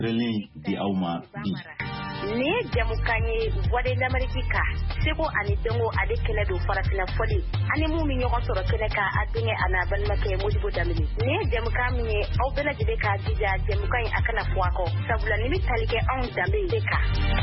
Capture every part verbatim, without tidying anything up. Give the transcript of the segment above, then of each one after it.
Relin di Auma di. Ne jamukanye wade l'Amerika seko ani dongo ade kele do farafina foli ani mu mi nyoko soro kele ka adinge anabal make modibo damini ne jamukanye au bela jide ka dija jamukanye akana fuako sabula ni talike on dambe deka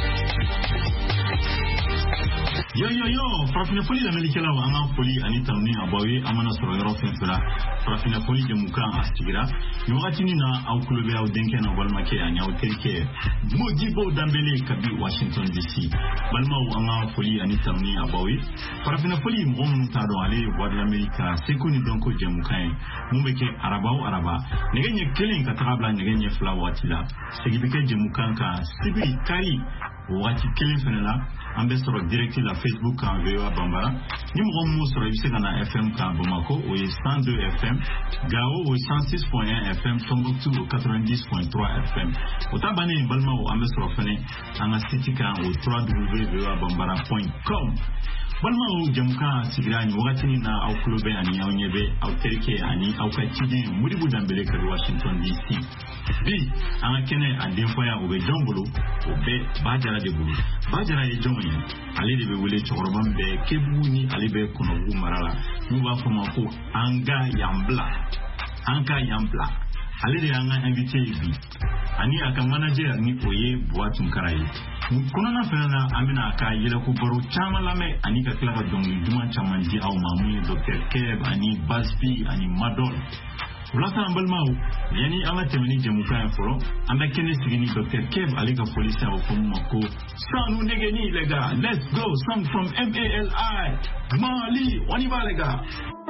Yo yo yo, farafina foli l'Amerika la wana foli ani tamni abawe amana soro yoro fenfera farafina foli jamukan astigira nyogati ni na au kulobe au denke na wal make anya au terike modibo dambele kabi Washington D C balma anga foli ani tamni abawe farafina foli mgon ta do ale wad l'Amerika sekoni donko jamukan mumbeke arabao araba negenye kelen ka tabla negenye fla watila segibike jamukan ka sibiri kari wati kelen fenela ambe soro direct la Facebook kan V O A Bambara ni mgon mo soro bise kana F M ka Bamako o cent deux F M Gao o cent six point un F M Tombouctou au quatre-vingt-dix point trois F M otabane balma o ambe soro fene anga site kan au w w w point v o a bambara point com balma o jamuka sigrani wakati na au clube ani au nyebe au terike ani au kachide mudibu dambele ka Washington D C bi anga kene ademfoya o be jongolo o be bajara de bulu bajara e jonye ale de be wele chorobam be kebuni ale be kono marala nuba fama ko anga yambla anga yambla ale de anga invité bi ani aka manager ni oye boatum karayi kuna na fena amina aka yele ko baro chama lame ani ka kila ka dongi duma chama di au mamu Docteur Kev ani Baspi ani Madol Ulata ambalmau yani ama temeni jamuka foro amba kene sigini Docteur Kev alika police au komako sanu negeni lega let's go song from M A L I Mali wani ba lega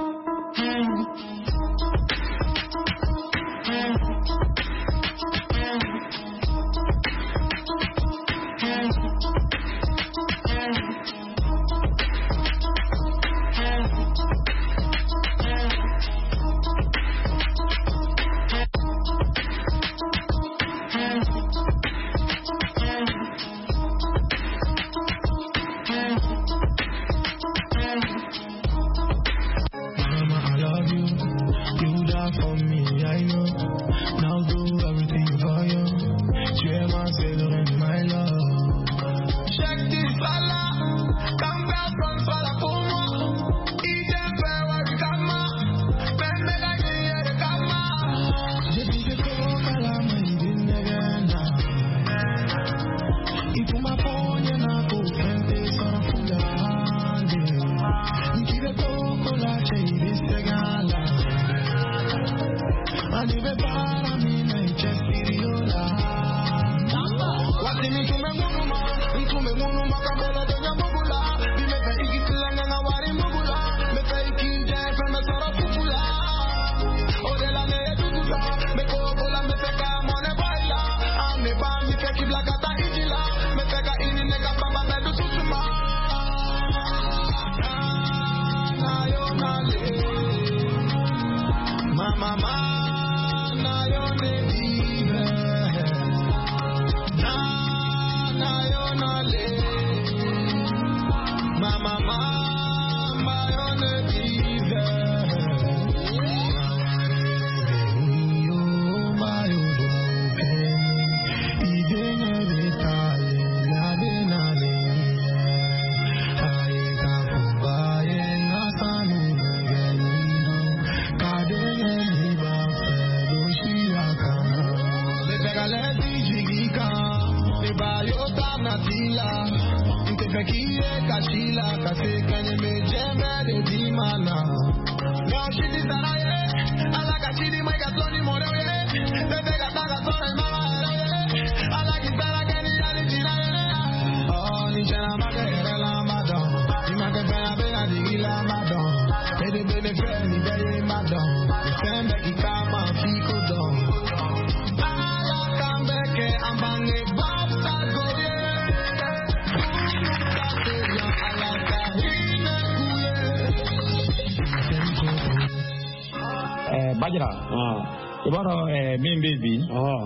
Bajra ah ibaro eh min baby ah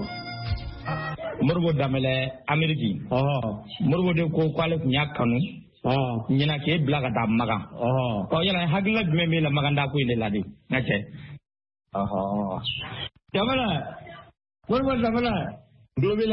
morgo damele Ameriki ah morgo de ko kwale nya kanu ah nyina ke blaga da maga ah ko yana hagla me me la maganda ko ile ladi ngache ah damela morgo damela